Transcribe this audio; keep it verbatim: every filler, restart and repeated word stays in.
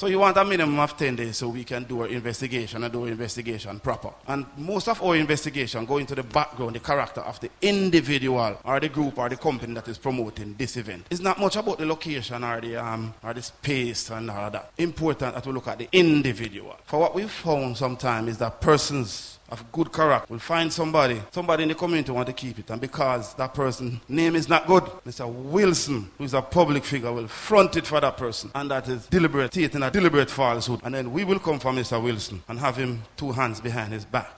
So you want a minimum of ten days so we can do our investigation and do our investigation proper. And most of our investigation go into the background, the character of the individual or the group or the company that is promoting this event. It's not much about the location or the um or the space and all that. Important that we look at the individual. For what we've found sometimes is that persons of good character will find somebody, somebody in the community want to keep it, and because that person's name is not good, Mister Wilson, who is a public figure, will front it for that person, and that is deliberate, stating a deliberate falsehood, and then we will come for Mister Wilson and have him two hands behind his back.